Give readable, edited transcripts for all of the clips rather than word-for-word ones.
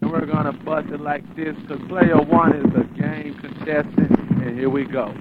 and we're gonna bust it like this, cause player one is a game contestant, and here we go.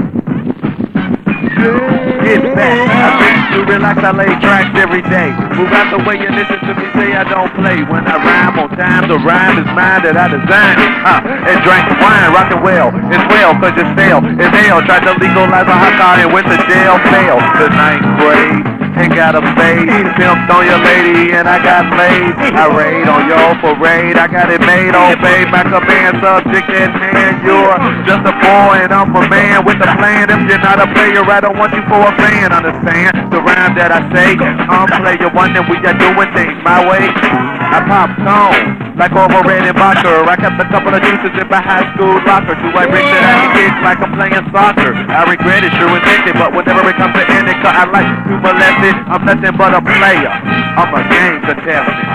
Get back, I think to relax, I lay tracks every day. Move out the way and listen to me say I don't play. When I rhyme on time, the rhyme is mine that I designed. And drank wine, rockin' well, it's well, cause you're stale. And hell, tried to legalize a hot car and went to jail, failed the ninth grade. And got a fade, pimped on your lady and I got laid. I raid on your parade, I got it made, obey my command, subject and man. You're just a boy and I'm a man with a plan. If you're not a player, I don't want you for a fan. Understand the rhyme that I say? I'm player one and we are doing things my way. I pop tone like over red and vodka. I kept a couple of juices in my high school locker. Do I break that I can kick like I'm playing soccer? I regret it, sure admit it, but whenever it comes to ending, cause I like to molest it. I'm nothing but a player. I'm a game contestant.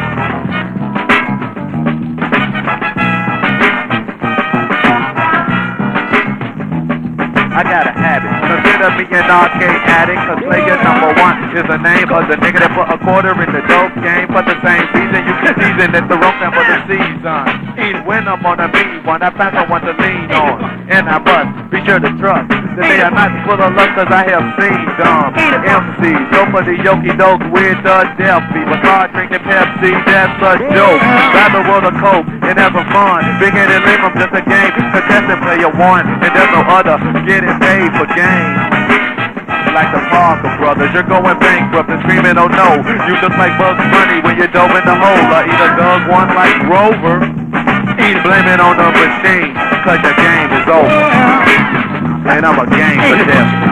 I got a habit. Consider me an arcade addict, cause player number one is the name of the nigga that put a quarter in the dope game for the same reason you can season at the wrong time for the season. When I'm on a mean one, I find someone to lean on. And I must be sure to trust that they are not full of love, cause I have seen dumb MCs go for the yoki doke with the Delphi. But hard drinking Pepsi, that's a joke. Rather roll a coke and have some fun. Big headed live, I'm just a game contestant player one. And there's no other getting paid for games. Like the Parker brothers, you're going bankrupt and screaming, oh no. You look like Bugs Bunny when you dove in the hole. Or either dug one like Rover. Blame it on the machine, cause your game is over. And I'm a game contestant.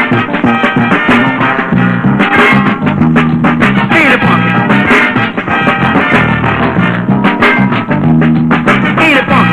Eat a pumpkin. Eat a pumpkin.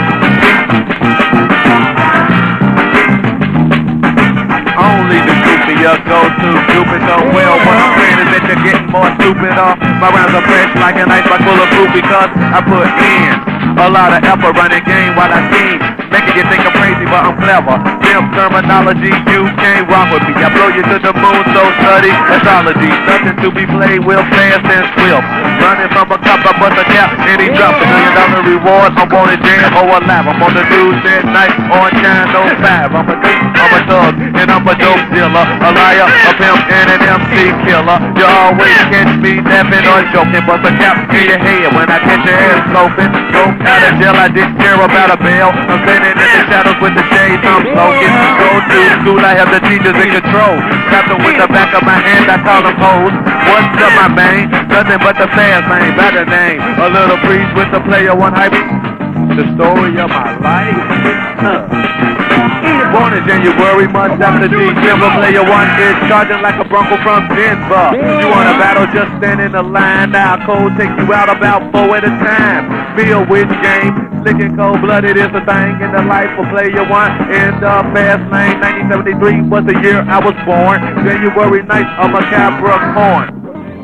Only the goofier go to stupid so well. What I'm saying is that you're getting more stupid off. My rhymes are fresh like an iceberg full of fruit because I put in a lot of effort running game while I scheme, making you think I'm crazy, but I'm clever. Dim terminology, you can't rock with me. I blow you to the moon, so study astrology. Nothing to be played with, fast and swift. Running from a cup, I bust a cap, and he dropped $1 million reward. I'm on a jam or a lab. I'm on the news at night on Channel 5. I'm a thief, I'm a thug, and I'm a dope dealer. A liar, a pimp, and an MC killer. You always catch me napping or joking, bust a cap in your head when I catch your ass sloping. Out of jail, I didn't care about a bail. I'm standing in the shadows with the shades, I'm smoking. Go to school, I have the teachers in control. Tap them with the back of my hand, I call them hoes. What's up, my man? Nothing but the fast lane, by the name. A little breeze with the player one hype. The story of my life. Born in January, month after December. Player one is charging like a Bronco from Denver. You want a battle, just stand in the line. Now cold take you out about 4 at a time. Me a witch game, licking cold-blooded is a thing in the life of player one. In the fast lane, 1973 was the year I was born. January 9th, I'm a Capricorn.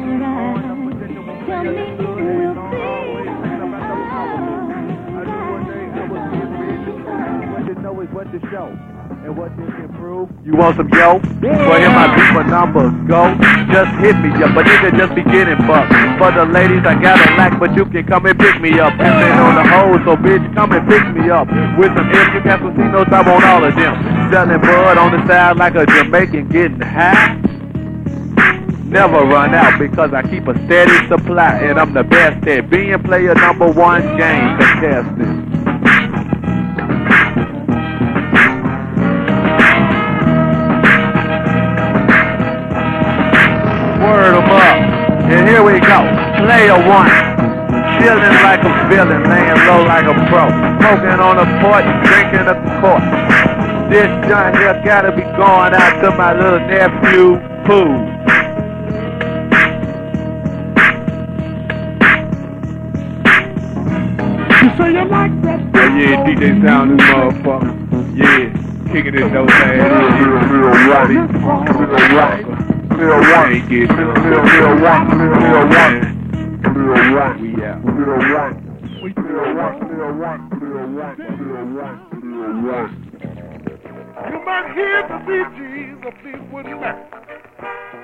What to show and what you can prove. You want some yo? Well, here my people numbers go. Just hit me up, but nigga just be getting bucked. For the ladies, I got a lack, but you can come and pick me up. Pissing on the hose, so bitch, come and pick me up. With some F, you got some C-notes, I want all of them. Selling bud on the side like a Jamaican getting high. Never run out because I keep a steady supply, and I'm the best at being player number one game contestant. Word 'em up, and here we go. Player one, chilling like a villain, laying low like a pro, smoking on a porch, drinking a quart. This joint here gotta be going out to my little nephew, Pooh. You say you like that? Yeah, DJ Sound this motherfucker. Yeah, kicking it those ass. Lil one, ain't get Lil one. We out. Come out here to see Jesus, big wooden man.